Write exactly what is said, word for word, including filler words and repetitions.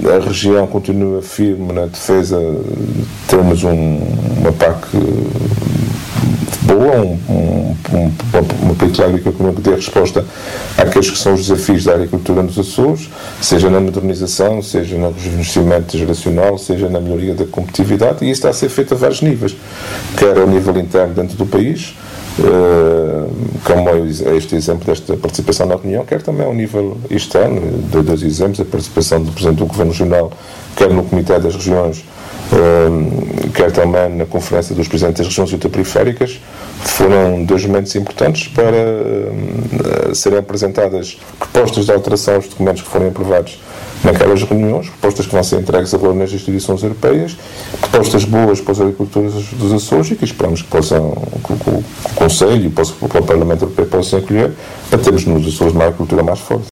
a região continua firme na defesa de termos um, uma P A C boa, um, um, um, uma política agrícola que dê resposta àqueles que são os desafios da agricultura nos Açores, seja na modernização, seja no rejuvenescimento geracional, seja na melhoria da competitividade, e isso está a ser feito a vários níveis, quer ao nível interno dentro do país, Uh, como é este exemplo desta participação na reunião, quer também ao nível externo. Dou dois exemplos: a participação do Presidente do Governo Regional, quer no Comitê das Regiões, uh, quer também na Conferência dos Presidentes das Regiões Ultraperiféricas. Foram dois momentos importantes para uh, serem apresentadas propostas de alteração aos documentos que forem aprovados naquelas reuniões, propostas que vão ser entregues agora nas instituições europeias, propostas boas para os agricultores dos Açores e que esperamos que possam, que o Conselho e que o Parlamento Europeu possam acolher, para termos nos Açores uma agricultura mais forte.